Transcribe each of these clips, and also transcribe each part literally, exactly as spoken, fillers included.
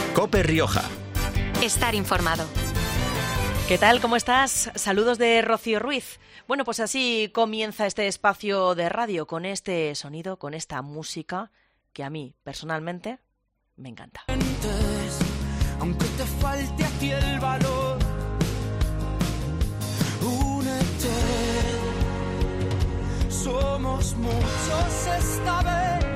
COPE Rioja. Estar informado. ¿Qué tal? ¿Cómo estás? Saludos de Rocío Ruiz. Bueno, pues así comienza este espacio de radio, con este sonido, con esta música que a mí, personalmente, me encanta. Aunque te falte a ti el valor, únete. Somos muchos esta vez.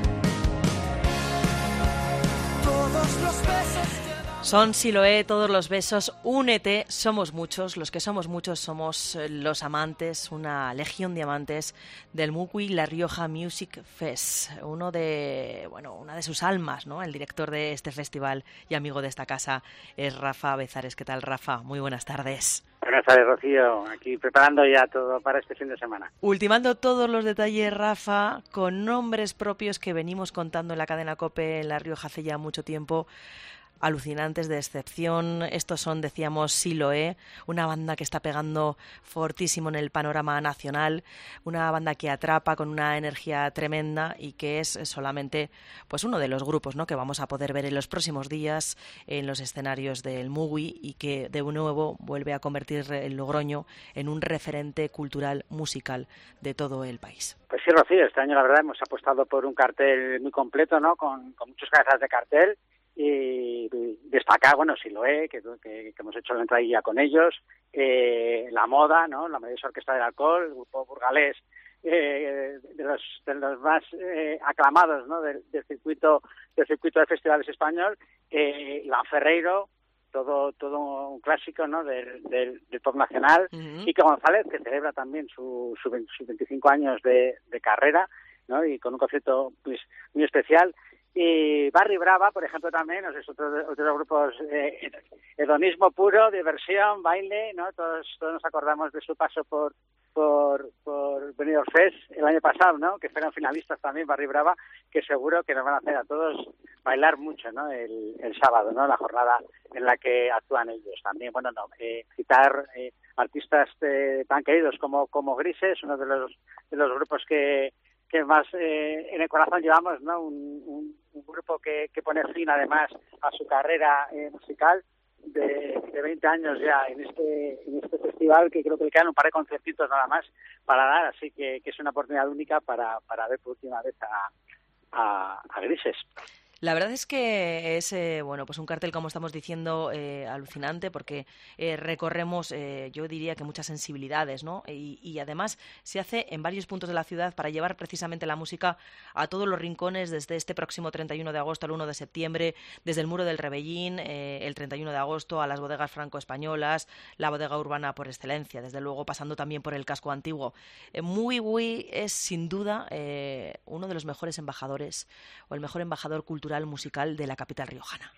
Todos los besos. Son Siloé, todos los besos, únete, somos muchos, los que somos muchos somos los amantes, una legión de amantes del Mugui La Rioja Music Fest, uno de, bueno, una de sus almas, ¿no? El director de este festival y amigo de esta casa es Rafa Bezares. ¿Qué tal, Rafa? Muy buenas tardes. Buenas tardes, Rocío. Aquí preparando ya todo para este fin de semana. Ultimando todos los detalles, Rafa, con nombres propios que venimos contando en la cadena COPE en La Rioja hace ya mucho tiempo. Alucinantes, de excepción. Estos son, decíamos, Siloé, una banda que está pegando fortísimo en el panorama nacional, una banda que atrapa con una energía tremenda y que es solamente pues uno de los grupos, ¿no?, que vamos a poder ver en los próximos días en los escenarios del Mugui, y que de nuevo vuelve a convertir el Logroño en un referente cultural musical de todo el país. Pues sí, Rocío, este año la verdad hemos apostado por un cartel muy completo, ¿no?, con, con muchas cabezas de cartel. Y destacar, bueno, Siloé, que, que, que hemos hecho la entradilla con ellos, eh, la moda, ¿no?, la maravillosa orquesta del alcohol, el grupo burgalés, eh, de los de los más eh, aclamados, ¿no?, del, del circuito del circuito de festivales español, eh, Iván Ferreiro, todo todo un clásico, ¿no?, del, del, del pop nacional, uh-huh. Quique González, que celebra también su sus su veinticinco años de, de carrera, ¿no?, y con un concierto pues muy especial. Y Barry Brava, por ejemplo, también, no sé, otros otros grupos, eh, hedonismo puro, diversión, baile, ¿no? Todos todos nos acordamos de su paso por por por Benidorm Fest el año pasado, ¿no?, que fueron finalistas también, Barry Brava, que seguro que nos van a hacer a todos bailar mucho, ¿no?, el, el sábado, ¿no?, la jornada en la que actúan ellos. También, bueno, no, eh, citar eh, artistas eh, tan queridos como como Grises, uno de los de los grupos que que más eh, en el corazón llevamos, ¿no?, un, un, un grupo que, que pone fin además a su carrera eh, musical de, de veinte años ya en este en este festival, que creo que le quedan un par de conciertitos nada más para dar, así que, que es una oportunidad única para, para ver por última vez a, a, a Grises. La verdad es que es eh, bueno, pues un cartel, como estamos diciendo, eh, alucinante, porque eh, recorremos, eh, yo diría que muchas sensibilidades, ¿no? Y, y además se hace en varios puntos de la ciudad para llevar precisamente la música a todos los rincones, desde este próximo treinta y uno de agosto al uno de septiembre, desde el Muro del Rebellín, eh, el treinta y uno de agosto, a las bodegas franco-españolas, la bodega urbana por excelencia, desde luego pasando también por el casco antiguo. Eh, Mugui es sin duda eh, uno de los mejores embajadores, o el mejor embajador cultural musical de la capital riojana.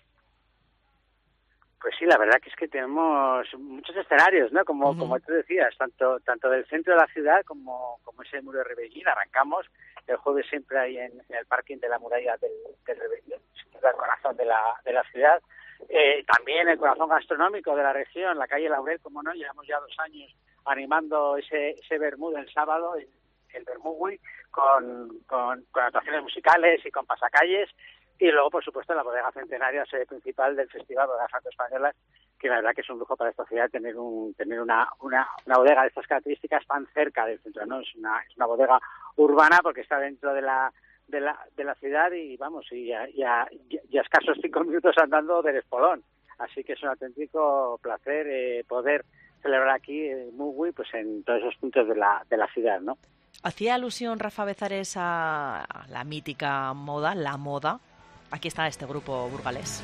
Pues sí, la verdad que es que tenemos muchos escenarios, ¿no? Como uh-huh. como tú decías, tanto tanto del centro de la ciudad como como ese Muro de Rebellín. Arrancamos el jueves siempre ahí en, en el parking de la muralla del, del Rebellín, el corazón de la de la ciudad. Eh, también el corazón gastronómico de la región, la calle Laurel, como no, llevamos ya dos años animando ese ese vermú el sábado, el, el Vermugui, con, con con actuaciones musicales y con pasacalles. Y luego, por supuesto, la bodega centenaria, sede principal del Festival Bodegas Franco-Españolas, que la verdad que es un lujo para esta ciudad tener un tener una una, una bodega de estas características tan cerca del centro, ¿no? Es una es una bodega urbana porque está dentro de la de la de la ciudad y vamos y a, y a, y a escasos cinco minutos andando del Espolón. Así que es un auténtico placer eh, poder celebrar aquí eh, Mugui, pues en todos esos puntos de la de la ciudad, ¿no? Hacía alusión Rafa Bezares a la mítica moda, la moda. Aquí está este grupo burgalés.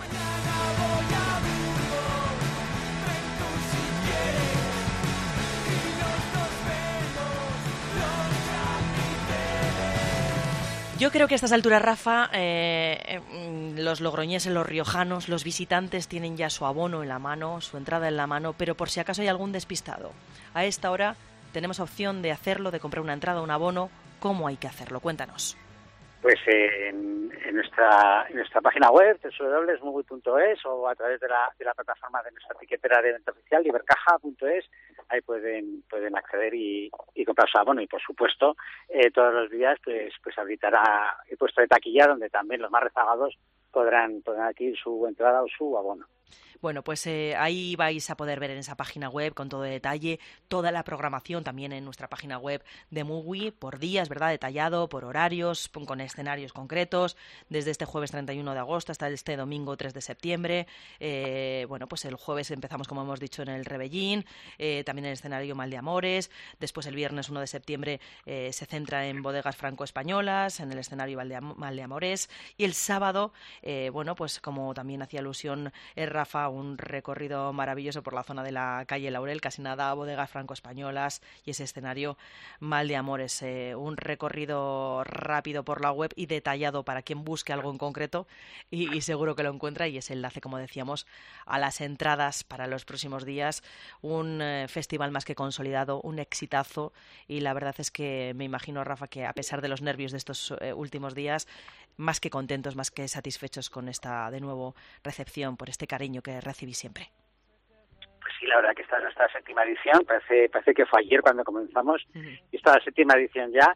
Yo creo que a estas alturas, Rafa, eh, los logroñeses, los riojanos, los visitantes tienen ya su abono en la mano, su entrada en la mano, pero por si acaso hay algún despistado, a esta hora tenemos opción de hacerlo, de comprar una entrada, un abono. ¿Cómo hay que hacerlo? Cuéntanos. Pues eh, en, en nuestra en nuestra página web, doble u doble u doble u punto mugui punto es, o a través de la de la plataforma de nuestra etiquetera de venta oficial, libercaja punto es, ahí pueden pueden acceder y, y comprar su abono. Y por supuesto, eh, todos los días pues pues habilitará el puesto de taquilla, donde también los más rezagados podrán, podrán adquirir su entrada o su abono. Bueno, pues eh, ahí vais a poder ver en esa página web con todo detalle toda la programación, también en nuestra página web de Mugui, por días, ¿verdad? Detallado, por horarios, con escenarios concretos, desde este jueves treinta y uno de agosto hasta este domingo tres de septiembre. Eh, bueno, pues el jueves empezamos, como hemos dicho, en el Rebellín, eh, también en el escenario Mal de Amores. Después el viernes uno de septiembre eh, se centra en bodegas franco-españolas, en el escenario Mal de, Am- Mal de Amores. Y el sábado, eh, bueno, pues como también hacía alusión eh, Rafa, un recorrido maravilloso por la zona de la calle Laurel, casi nada, bodegas franco-españolas y ese escenario Mal de Amores. Eh, un recorrido rápido por la web y detallado para quien busque algo en concreto y, y seguro que lo encuentra, y ese enlace, como decíamos, a las entradas para los próximos días. Un eh, festival más que consolidado, un exitazo, y la verdad es que me imagino, Rafa, que a pesar de los nervios de estos eh, últimos días, más que contentos, más que satisfechos con esta, de nuevo, recepción, por este cariño que recibí siempre. Pues sí, la verdad que esta es nuestra séptima edición, parece parece que fue ayer cuando comenzamos, Uh-huh. y esta es la séptima edición ya,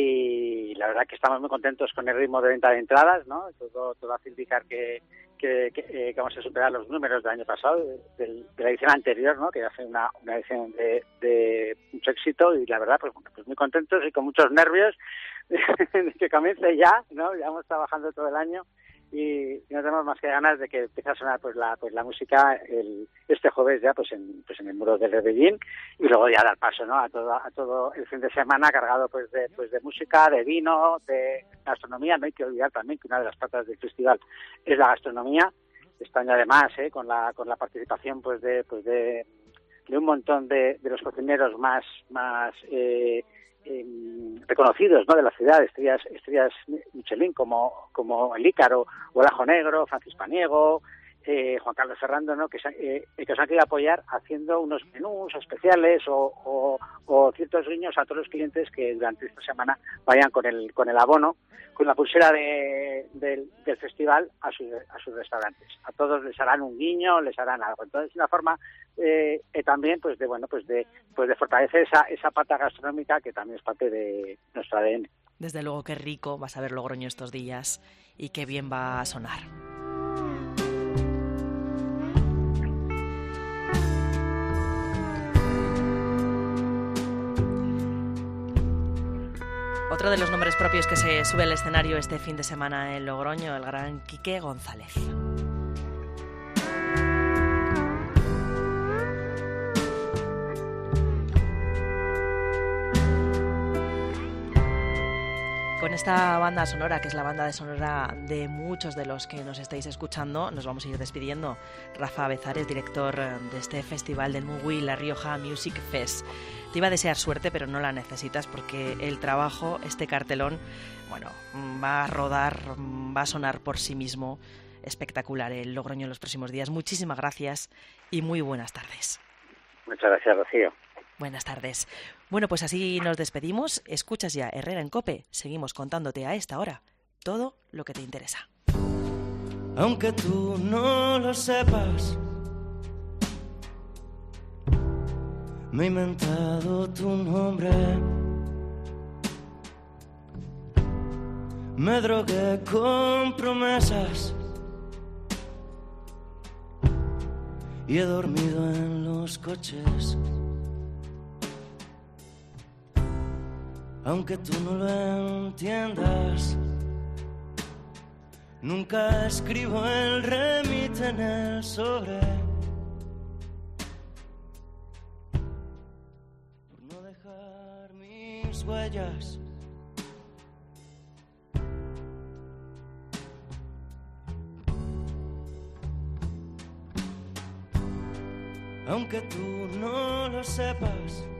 y la verdad que estamos muy contentos con el ritmo de venta de entradas, ¿no? Todo, todo hace indicar que, que, que, eh, que vamos a superar los números del año pasado, de, de, de la edición anterior, ¿no? Que ya fue una, una edición de, de mucho éxito, y la verdad, pues, pues muy contentos y con muchos nervios de que comience ya, ¿no? Llevamos trabajando todo el año y no tenemos más que ganas de que empiece a sonar pues la pues la música el, este jueves ya pues en pues en el muro del Rebellín, y luego ya dar paso, ¿no? a todo a todo el fin de semana cargado pues de pues de música, de vino, de gastronomía. No hay que olvidar también que una de las patas del festival es la gastronomía. Este año además, ¿eh? con la con la participación pues de pues de, de un montón de, de los cocineros más más eh, Eh, reconocidos, ¿no? de la ciudad, estrellas estrellas Michelin como como el Ícaro o el Ajo Negro, Francis Paniego, eh, Juan Carlos Ferrando, ¿no? que, se, eh, que os han querido apoyar haciendo unos menús especiales o, o, o ciertos guiños a todos los clientes que durante esta semana vayan con el con el abono, con la pulsera de, de, del festival a, su, a sus restaurantes. A todos les harán un guiño, les harán algo. Entonces, una forma eh, eh, también pues de bueno pues de pues de fortalecer esa esa pata gastronómica que también es parte de nuestro A D N. Desde luego, qué rico vas a ver Logroño estos días y qué bien va a sonar. Otro de los nombres propios que se sube al escenario este fin de semana en Logroño, el gran Quique González. Con esta banda sonora, que es la banda de sonora de muchos de los que nos estáis escuchando, nos vamos a ir despidiendo. Rafa Bezares, director de este festival del Mugui, La Rioja Music Fest. Te iba a desear suerte, pero no la necesitas, porque el trabajo, este cartelón, bueno, va a rodar, va a sonar por sí mismo. Espectacular el Logroño en los próximos días. Muchísimas gracias y muy buenas tardes. Muchas gracias, Rocío. Buenas tardes. Bueno, pues así nos despedimos. Escuchas ya Herrera en COPE. Seguimos contándote a esta hora todo lo que te interesa. Aunque tú no lo sepas, me he inventado tu nombre. Me drogué con promesas y he dormido en los coches. Aunque tú no lo entiendas, nunca escribo el remite en el sobre, por no dejar mis huellas. Aunque tú no lo sepas,